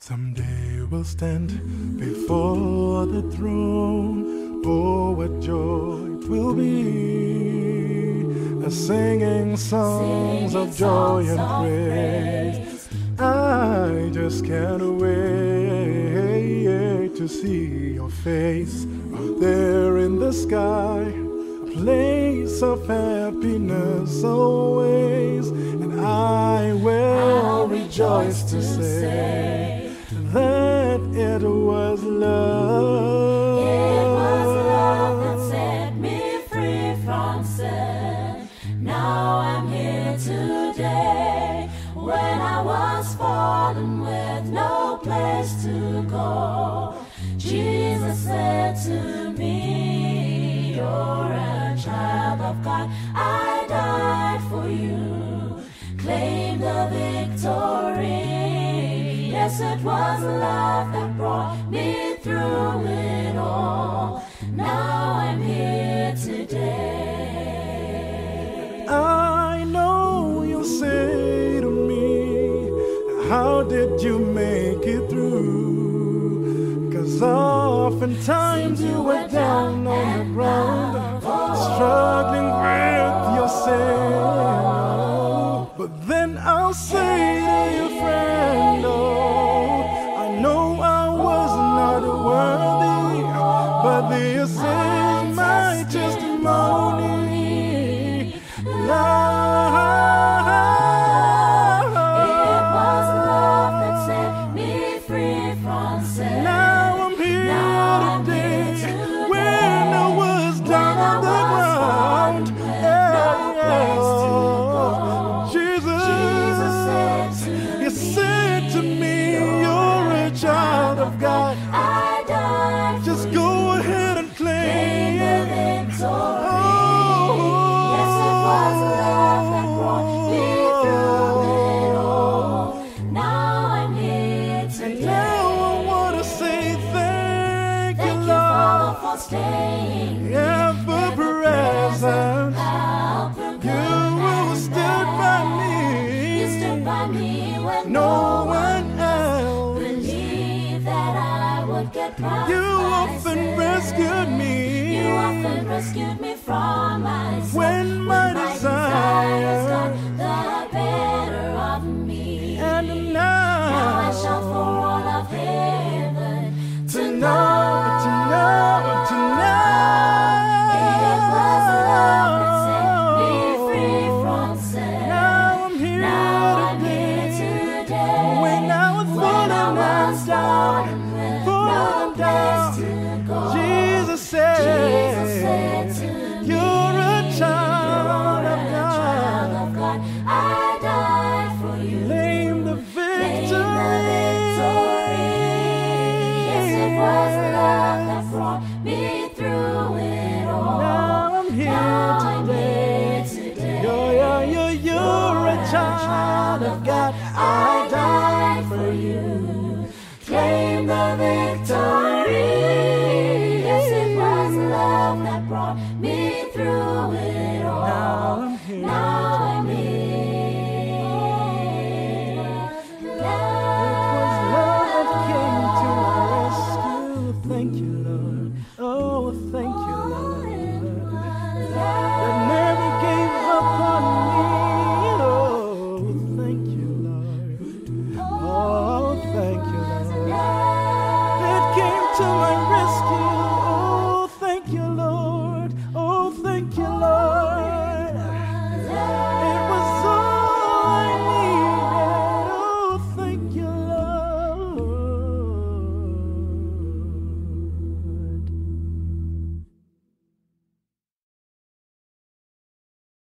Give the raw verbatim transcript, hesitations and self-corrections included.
Someday we'll stand before the throne. Oh, what joy it will be, a singing songs of joy and praise. I just can't wait to see your face out there in the sky, a place of happiness always. And I will rejoice to say that it was love. It was love that set me free from sin. Now I'm here today. When I was fallen with no place to go, Jesus said to me, you're a child of God. I died for you. Claim the victory. Yes, it was love that brought me through it all. Now I'm here today. I know you'll say to me, how did you make it through? 'Cause oftentimes you were down on the ground, struggling with your sin. But then I'll say to you, friend, oh, I know I was not worthy, but this is my testimony. Love. It was love that set me free from sin. Now I'm here Now I'm today, here today. when I was down When I on the was ground. fallen with Yeah, no place to go. Jesus, Jesus said to you me, said to me, you're a child of God. I died for Just you. go ahead and Claim the claim. victory. Oh, Yes, it was love that brought me through it all. Now I'm here and today. now I want to say thank, Thank you, you, Father, Lord, for staying ever present. help and You stood by You stood me, by me when no one else. believed that I would get past You my often sin. rescued me. You often rescued me from myself. When my desires got desires the better of me. and Now I now shout for all of heaven to know, to know, to know. It was love that set me free from sin. Now I'm here Now I'm here today. today. When I was When I falling was down, fallen with no falling place down, to go, Jesus Jesus said said, to me, you're a child you're of a child God. of God. I died for you. Claim the Claim the victory. victory. Yes, it was love that brought me through it all. Now I'm here Now I'm today. here today. You're, you're, you're, you're a child of God. I died for you. Claim the victory.